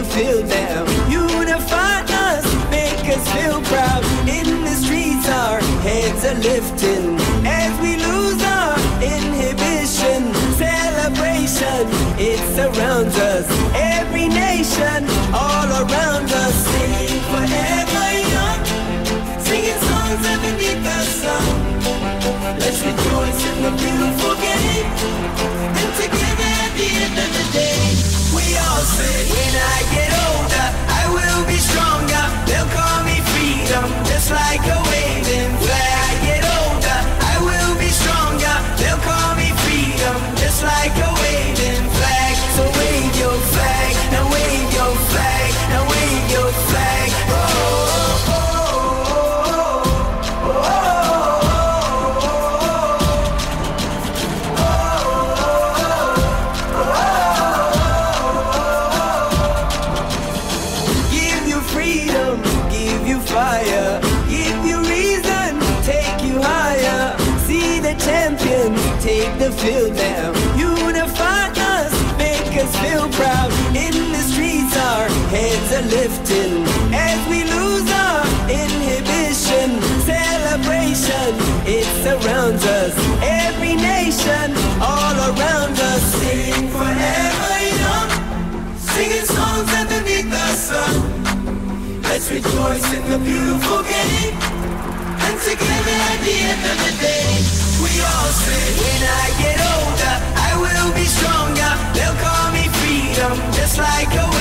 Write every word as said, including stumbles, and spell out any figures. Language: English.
the field now. Unify us, make us feel proud. In the streets our heads are lifting as we lose our inhibition. Celebration, it surrounds us. Every nation, all around us. Sing forever young, singing songs underneath the sun. Let's rejoice in the beautiful game, and together at the end of the day, we all say, when I get older, I will be stronger. They'll call me freedom, just like a waving flag. I get older, I will be stronger. They'll call me freedom, just like a waving flag. So wave your flag, now wave your flag, now wave your flag. Oh, oh, oh, oh, oh, oh. Give you freedom, give you fire, give you reason, take you higher. See the champions take the field now. Unify us, make us feel proud. In the streets our heads are lifting as we lose our inhibition. Celebration, it surrounds us. Every nation, all around us. Sing forever young, singing songs underneath the sun. Let's rejoice in the beautiful game, and together at the end of the day, we all say, when I get older, I will be stronger. They'll call me freedom, just like a